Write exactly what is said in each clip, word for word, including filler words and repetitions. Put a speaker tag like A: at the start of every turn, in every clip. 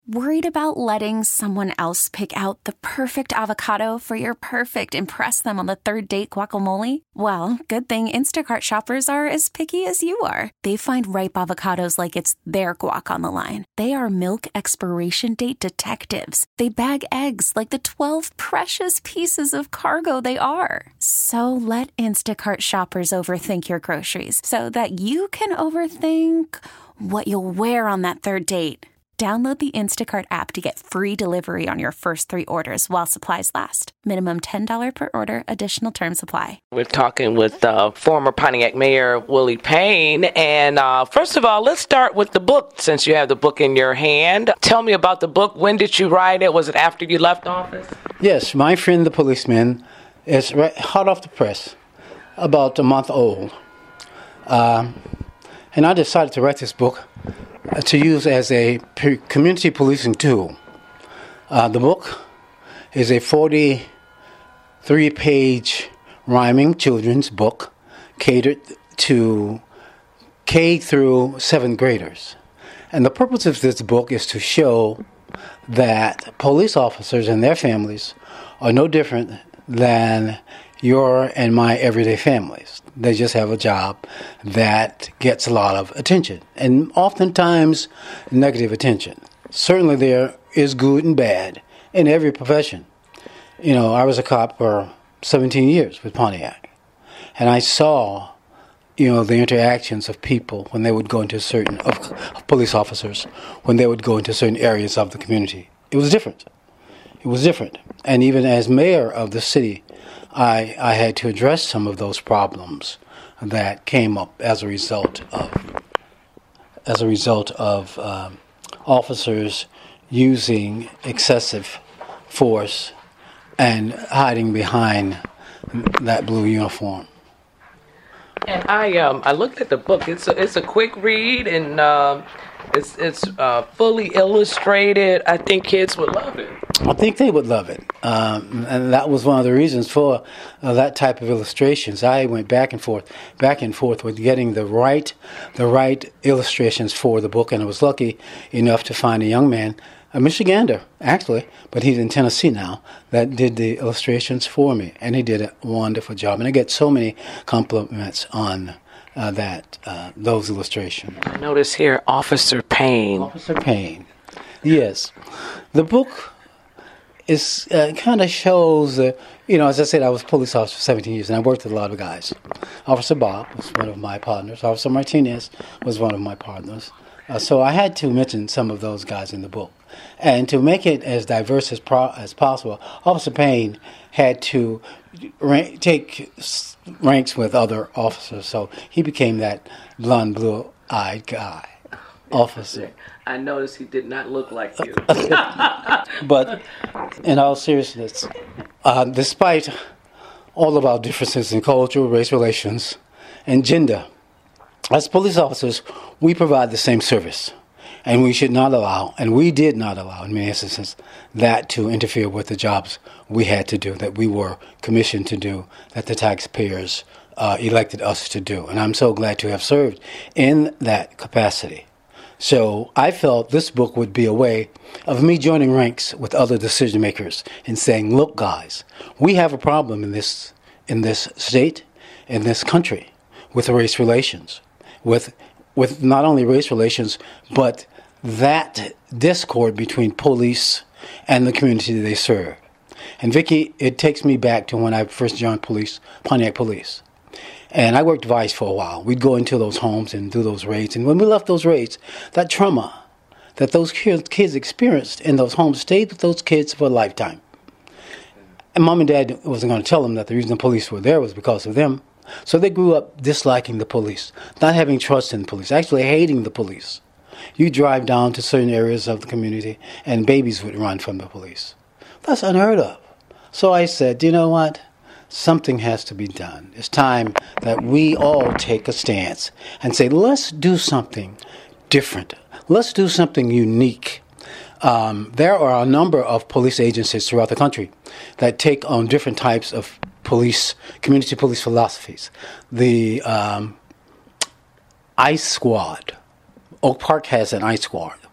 A: Worried about letting someone else pick out the perfect avocado for your perfect impress them on the third date guacamole? Well, good thing Instacart shoppers are as picky as you are. They find ripe avocados like it's their guac on the line. They are milk expiration date detectives. They bag eggs like the twelve precious pieces of cargo they are. So let Instacart shoppers overthink your groceries so that you can overthink what you'll wear on that third date. Download the Instacart app to get free delivery on your first three orders while supplies last. Minimum ten dollars per order. Additional terms apply.
B: We're talking with uh, former Pontiac Mayor Willie Payne. And uh, first of all, let's start with the book, since you have the book in your hand. Tell me about the book. When did you write it? Was it after you left office?
C: Yes, My Friend the Policeman is right, hot off the press, about a month old. Um, and I decided to write this book to use as a community policing tool. Uh, the book is a forty-three page rhyming children's book catered to K through seventh graders. And the purpose of this book is to show that police officers and their families are no different than your and my everyday families. They just have a job that gets a lot of attention, and oftentimes negative attention. Certainly there is good and bad in every profession. You know, I was a cop for seventeen years with Pontiac, and I saw, you know, the interactions of people when they would go into certain, of, of police officers, when they would go into certain areas of the community. It was different. It was different. And even as mayor of the city, I, I had to address some of those problems that came up as a result of as a result of um, officers using excessive force and hiding behind that blue uniform.
B: And I um I looked at the book. It's a, it's a quick read, and um, it's it's uh, fully illustrated. I think kids would love it.
C: I think they would love it, um, and that was one of the reasons for uh, that type of illustrations. I went back and forth, back and forth with getting the right, the right illustrations for the book, and I was lucky enough to find a young man, a Michigander actually, but he's in Tennessee now, that did the illustrations for me, and he did a wonderful job. And I get so many compliments on uh, that uh, those illustrations.
B: I notice here, Officer Payne.
C: Officer Payne, yes, the book. It uh, kind of shows, uh, you know, as I said, I was a police officer for seventeen years, and I worked with a lot of guys. Officer Bob was one of my partners. Officer Martinez was one of my partners. Uh, so I had to mention some of those guys in the book. And to make it as diverse as, pro- as possible, Officer Payne had to rank, take ranks with other officers. So he became that blonde, blue-eyed guy. Officer.
B: I noticed he did not look like you.
C: But in all seriousness, uh, despite all of our differences in culture, race relations, and gender, as police officers, we provide the same service. And we should not allow, and we did not allow in many instances, that to interfere with the jobs we had to do, that we were commissioned to do, that the taxpayers uh, elected us to do. And I'm so glad to have served in that capacity. So I felt this book would be a way of me joining ranks with other decision makers and saying, look, guys, we have a problem in this in this state, in this country, with race relations, with with not only race relations, but that discord between police and the community they serve. And Vicki, it takes me back to when I first joined police, Pontiac Police. And I worked Vice for a while. We'd go into those homes and do those raids. And when we left those raids, that trauma that those kids experienced in those homes stayed with those kids for a lifetime. And Mom and Dad wasn't going to tell them that the reason the police were there was because of them. So they grew up disliking the police, not having trust in the police, actually hating the police. You drive down to certain areas of the community and babies would run from the police. That's unheard of. So I said, you know what? Something has to be done. It's time that we all take a stance and say, let's do something different. Let's do something unique. Um, there are a number of police agencies throughout the country that take on different types of police, community police philosophies. The um, ICE Squad. Oak Park has an ICE Squad.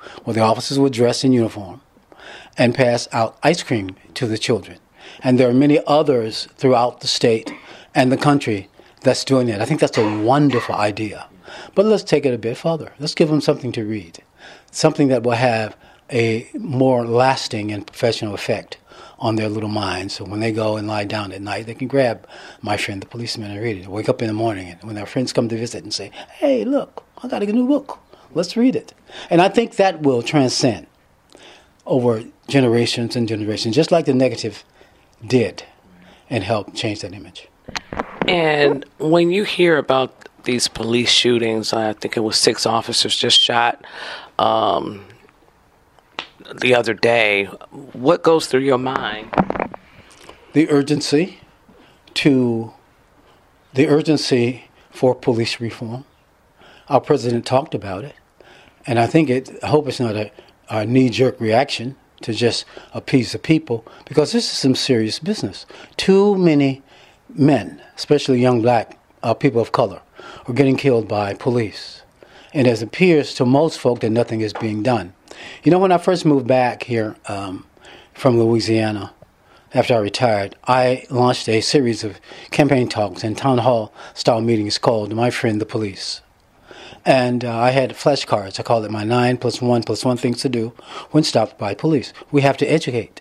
C: where the officers would dress in uniform and pass out ice cream to the children. And there are many others throughout the state and the country that's doing that. I think that's a wonderful idea. But let's take it a bit further. Let's give them something to read, something that will have a more lasting and professional effect on their little minds. So when they go and lie down at night, they can grab My Friend the Policeman and read it. Wake up in the morning, and when their friends come to visit and say, hey, look, I got a new book. Let's read it. And I think that will transcend over generations and generations, just like the negative did, and help change that image.
B: And when you hear about these police shootings, I think it was six officers just shot um, the other day, what goes through your mind?
C: The urgency to, the urgency for police reform. Our president talked about it, and I think it, I hope it's not a, a knee-jerk reaction to just appease the people, because this is some serious business. Too many men, especially young black uh, people of color, are getting killed by police. And it appears to most folk that nothing is being done. You know, when I first moved back here um, from Louisiana, after I retired, I launched a series of campaign talks and town hall style meetings called My Friend the Police. And uh, I had flashcards. I called it my nine plus one plus one things to do when stopped by police. We have to educate.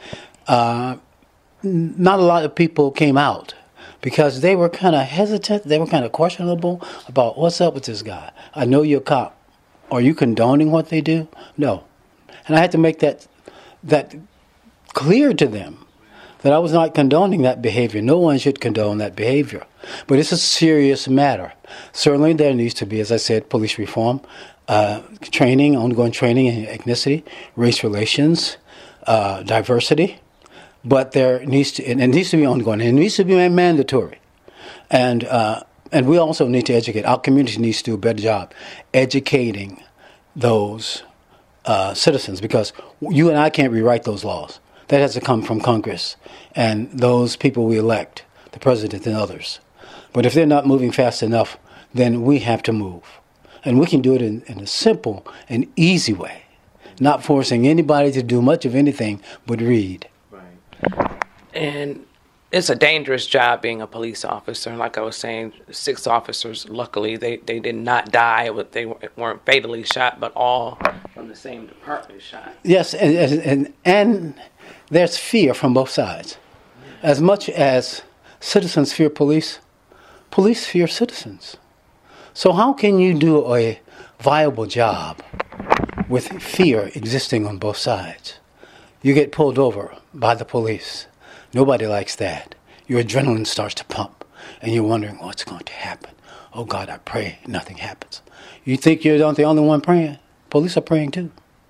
C: Uh, not a lot of people came out because they were kind of hesitant. They were kind of questionable about what's up with this guy. I know you're a cop. Are you condoning what they do? No. And I had to make that that clear to them, that I was not condoning that behavior. No one should condone that behavior. But it's a serious matter. Certainly there needs to be, as I said, police reform, uh, training, ongoing training in ethnicity, race relations, uh, diversity. But there needs to, and it needs to be ongoing. It needs to be mandatory. And uh, and we also need to educate. Our community needs to do a better job educating those uh, citizens, because you and I can't rewrite those laws. That has to come from Congress and those people we elect, the president and others. But if they're not moving fast enough, then we have to move. And we can do it in, in a simple and easy way, not forcing anybody to do much of anything but read.
B: Right. And it's a dangerous job being a police officer. Like I was saying, six officers, luckily, they, they did not die. They weren't fatally shot, but all from the same department shot.
C: Yes, and and, and there's fear from both sides. As much as citizens fear police, police fear citizens. So how can you do a viable job with fear existing on both sides? You get pulled over by the police. Nobody likes that. Your adrenaline starts to pump, and you're wondering what's going to happen. Oh, God, I pray nothing happens. You think you're not the only one praying? Police are praying too.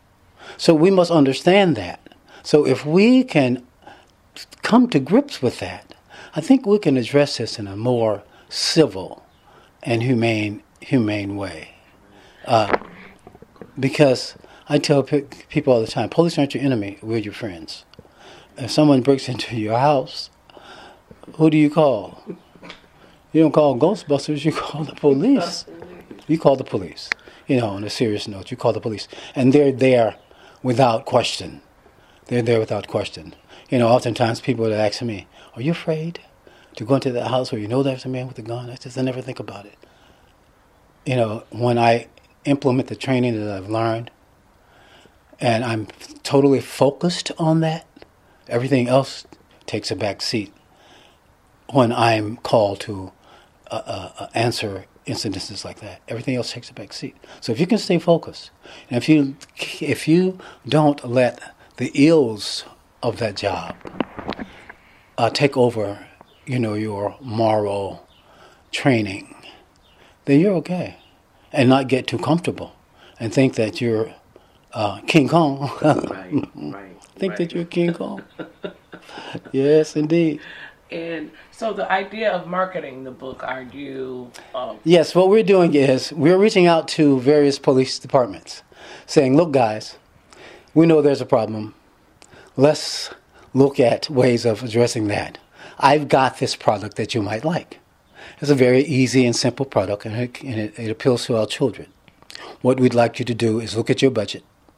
C: So we must understand that. So if we can come to grips with that, I think we can address this in a more civil and humane, humane way. Uh, because I tell pe- people all the time, police aren't your enemy, we're your friends. If someone breaks into your house, who do you call? You don't call Ghostbusters, you call the police. You call the police. You know, on a serious note, you call the police. And they're there without question. They're there without question. You know, oftentimes people would ask me, are you afraid to go into that house where you know there's a man with a gun? I just I never think about it. You know, when I implement the training that I've learned, and I'm totally focused on that, everything else takes a back seat when I'm called to uh, uh, answer incidences like that. Everything else takes a back seat. So if you can stay focused, and if you if you don't let the ills of that job uh, take over, you know, your moral training, then you're okay, and not get too comfortable and think that you're uh, King Kong.
B: Right, right.
C: Think
B: right.
C: that you're King Kong. Yes, indeed.
B: And so the idea of marketing the book, are you... Um,
C: yes, what we're doing is we're reaching out to various police departments saying, look, guys, we know there's a problem. Let's look at ways of addressing that. I've got this product that you might like. It's a very easy and simple product, and it, and it, it appeals to our children. What we'd like you to do is look at your budget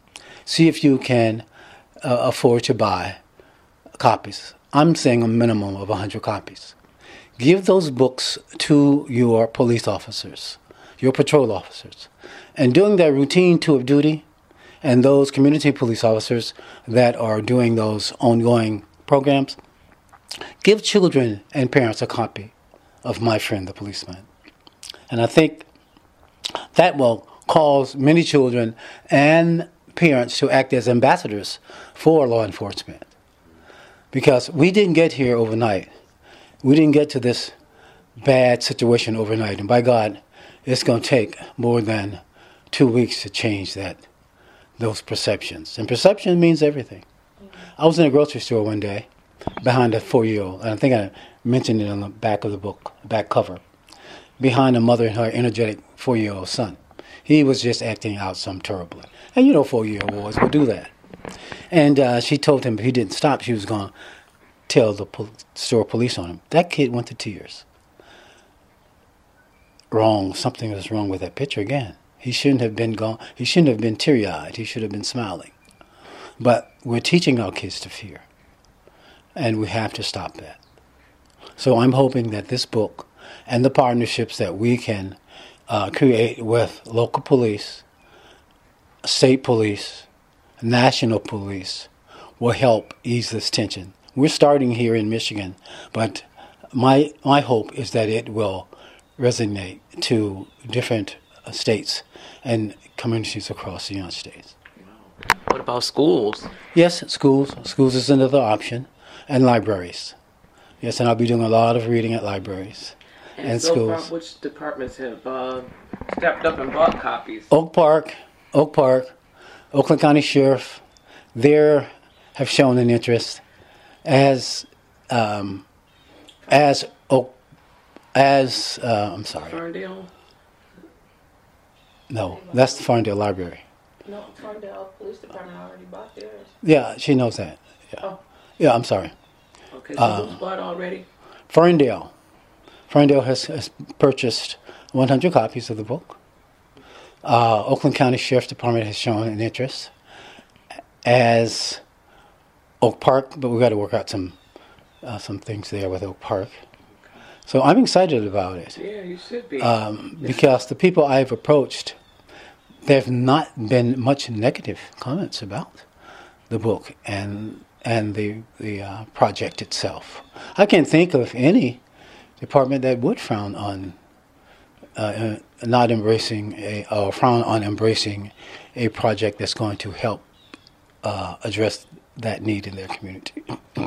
C: See if you can uh, afford to buy copies. I'm saying a minimum of one hundred copies. Give those books to your police officers, your patrol officers. And during their routine tour of duty, and those community police officers that are doing those ongoing programs, give children and parents a copy of My Friend the Policeman. And I think that will cause many children and parents to act as ambassadors for law enforcement. Because we didn't get here overnight. We didn't get to this bad situation overnight. And by God, it's going to take more than two weeks to change that, those perceptions. And perception means everything. I was in a grocery store one day behind a four-year-old, and I think I mentioned it on the back of the book, back cover, behind a mother and her energetic four-year-old son. He was just acting out some terribly. And you know four-year-old boys will do that. And uh, she told him if he didn't stop, she was going to tell the pol- store police on him. That kid went to tears. Wrong. Something was wrong with that picture again. He shouldn't have been gone. He shouldn't have been teary-eyed. He should have been smiling. But we're teaching our kids to fear. And we have to stop that. So I'm hoping that this book and the partnerships that we can uh, create with local police, state police, national police will help ease this tension. We're starting here in Michigan, but my my hope is that it will resonate to different states and communities across the United States.
B: What about schools?
C: Yes, schools. Schools is another option, and libraries. Yes, and I'll be doing a lot of reading at libraries and,
B: and so
C: schools.
B: Far, which departments have uh, stepped up and bought copies?
C: Oak Park, Oak Park, Oakland County Sheriff, they have shown an interest, as um, as Oak, as uh, I'm sorry.
B: Ferndale?
C: No, that's the Ferndale Library.
D: No, Ferndale Police Department already bought theirs.
C: Yeah, she knows that. Yeah,
B: Oh.
C: yeah. I'm sorry.
B: Okay, so
C: Uh,
B: who's bought already?
C: Ferndale. Ferndale has, has purchased one hundred copies of the book. Uh, Oakland County Sheriff's Department has shown an interest, as Oak Park, but we've got to work out some uh, some things there with Oak Park. So I'm excited about it.
B: Yeah, you should be.
C: Um, because the people I've approached, there have not been much negative comments about the book and and the the uh, project itself. I can't think of any department that would frown on uh, not embracing a or frown on embracing a project that's going to help uh, address that need in their community.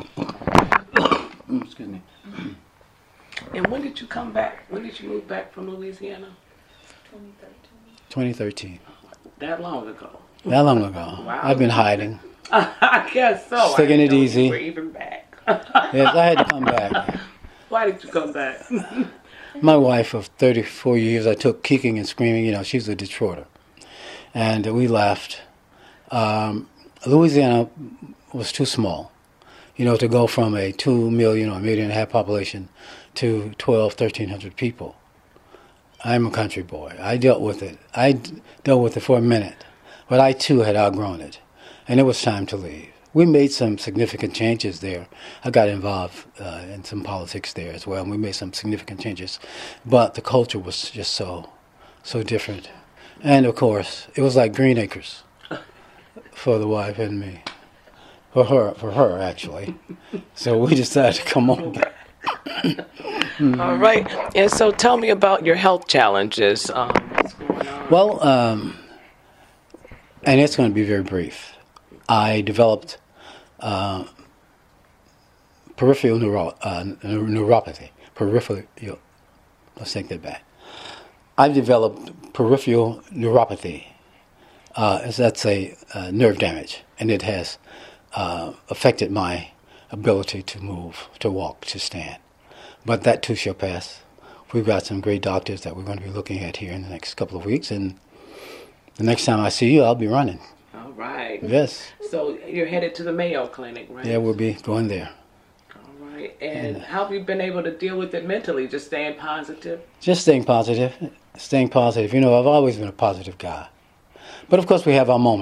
C: Excuse me.
B: And when did you come back? When did you move back from Louisiana?
D: twenty thirteen.
C: twenty thirteen.
B: That long ago.
C: That long ago.
B: Wow.
C: I've been hiding.
B: I guess so.
C: Sticking
B: I
C: it
B: didn't know
C: easy.
B: You were even back.
C: Yes, I had to come back.
B: Why did you come back?
C: My wife of thirty-four years, I took kicking and screaming. You know, she's a Detroiter. And we left. Um, Louisiana was too small, you know, to go from a two million or a million and a half population to twelve, thirteen hundred people. I'm a country boy. I dealt with it. I d- dealt with it for a minute. But I, too, had outgrown it. And it was time to leave. We made some significant changes there. I got involved uh, in some politics there as well, and we made some significant changes. But the culture was just so, so different. And, of course, it was like Green Acres for the wife and me. For her, for her, actually. So we decided to come on back.
B: Mm-hmm. All right. And so tell me about your health challenges. Um, what's going on?
C: Well, um, and it's going to be very brief. I developed uh, peripheral neuro- uh, neuropathy. Peripheral, let's take that back. I've developed peripheral neuropathy. Uh, that's a uh, nerve damage, and it has uh, affected my ability to move, to walk, to stand. But that too shall pass. We've got some great doctors that we're going to be looking at here in the next couple of weeks, and the next time I see you, I'll be running.
B: All right.
C: Yes.
B: So you're headed to the Mayo Clinic, right?
C: Yeah, we'll be going there.
B: All right. And how have you been able to deal with it mentally? Just staying positive?
C: Just staying positive. Staying positive. You know, I've always been a positive guy. But of course we have our moments.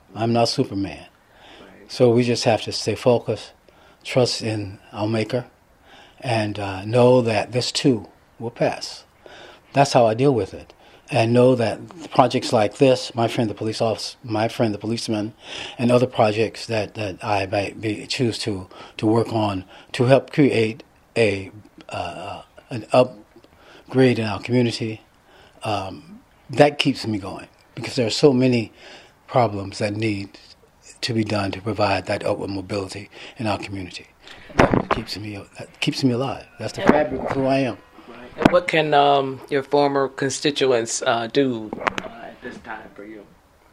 C: I'm not Superman. So we just have to stay focused, trust in our Maker, and uh, know that this too will pass. That's how I deal with it. And know that projects like this, my friend the police officer, my friend the policeman, and other projects that, that I might be, choose to, to work on to help create a uh, an upgrade in our community, um, that keeps me going. Because there are so many problems that need to be done to provide that upward mobility in our community. That keeps me, that keeps me alive. That's the fabric of who I am.
B: And what can um, your former constituents uh, do uh, at this time for you?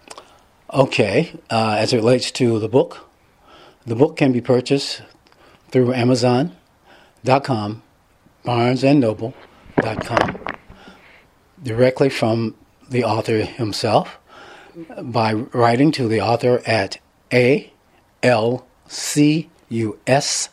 C: Okay, uh, as it relates to the book, the book can be purchased through Amazon dot com, Barnes and Noble dot com, directly from the author himself, by writing to the author at A L C U S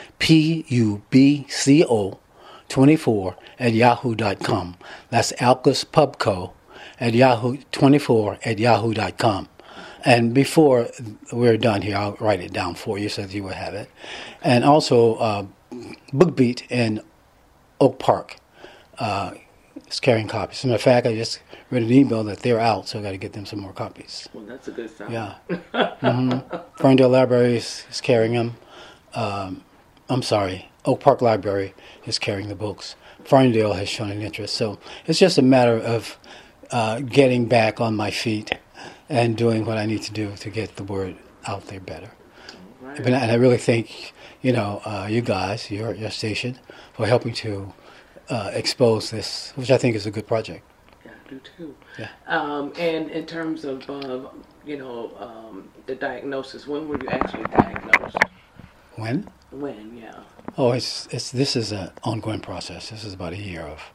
C: P U B C O twenty-four at yahoo dot com. That's Alcus Pubco at yahoo twenty-four at yahoo dot com. And before we're done here, I'll write it down for you so that you will have it. And also, uh, BookBeat in Oak Park uh, is carrying copies. As a matter of fact, I just read an email that they're out, so I got to get them some more copies.
B: Well, that's a good sign.
C: Yeah. mm-hmm. Ferndale Library is, is carrying them. Um, I'm sorry, Oak Park Library is carrying the books. Ferndale has shown an interest. So it's just a matter of uh, getting back on my feet and doing what I need to do to get the word out there better. Right. And I really thank, you know, uh, you guys, your, your station, for helping to uh, expose this, which I think is a good project.
B: Yeah, I do too.
C: Yeah.
B: Um, and in terms of, uh, you know, um, the diagnosis, when were you actually diagnosed?
C: When?
B: When, yeah.
C: Oh, it's it's this is an ongoing process. This is about a year of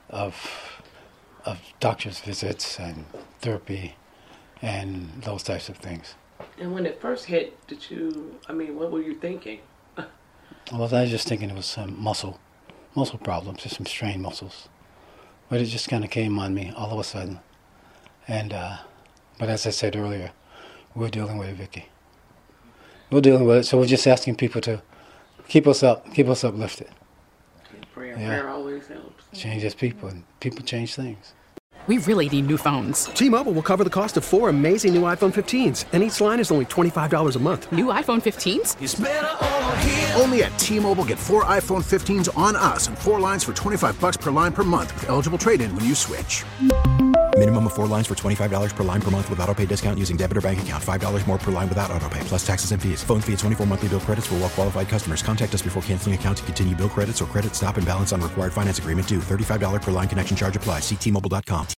C: of of doctor's visits and therapy and those types of things.
B: And when it first hit, did you? I mean, what were you thinking?
C: Well, I was just thinking it was some muscle muscle problems, just some strained muscles. But it just kind of came on me all of a sudden. And uh, but as I said earlier, we're dealing with it, Vicky. We're dealing with it, so we're just asking people to keep us up, keep us uplifted.
B: Prayer,
C: Yeah.
B: prayer always helps.
C: Changes people, and people change things.
E: We really need new phones.
F: T-Mobile will cover the cost of four amazing new iPhone fifteens, and each line is only twenty-five dollars a month.
E: New iPhone fifteens?
G: It's better over here. Only at T-Mobile, get four iPhone fifteens on us and four lines for twenty-five bucks per line per month with eligible trade-in when you switch.
H: Minimum of four lines for twenty-five dollars per line per month with autopay discount using debit or bank account. five dollars more per line without autopay, plus taxes and fees. Phone fee at twenty-four monthly bill credits for well-qualified customers. Contact us before canceling account to continue bill credits or credit stop and balance on required finance agreement due. thirty-five dollars per line connection charge applies. See T Mobile dot com.